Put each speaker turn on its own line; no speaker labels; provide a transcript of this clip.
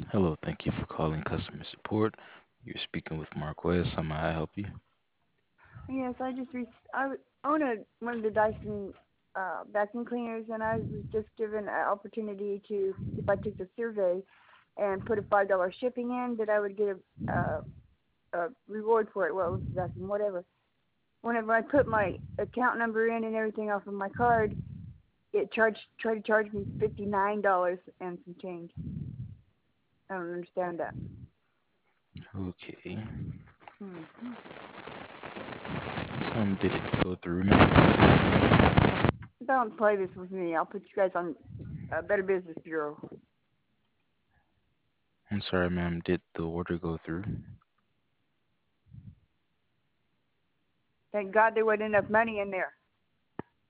Hello, thank you for calling customer support. You're speaking with Marquez. How may I help you?
Yes, own one of the Dyson vacuum cleaners, and I was just given an opportunity to, if I took the survey and put a $5 shipping in, that I would get a reward for it. Well, it was vacuum, whatever. Whenever I put my account number in and everything off of my card, it tried to charge me $59 and some change. I don't understand that.
Okay.
Hmm.
Did it go through, ma'am?
Don't play this with me. I'll put you guys on Better Business Bureau.
I'm sorry, ma'am. Did the order go through?
Thank God there wasn't enough money in there.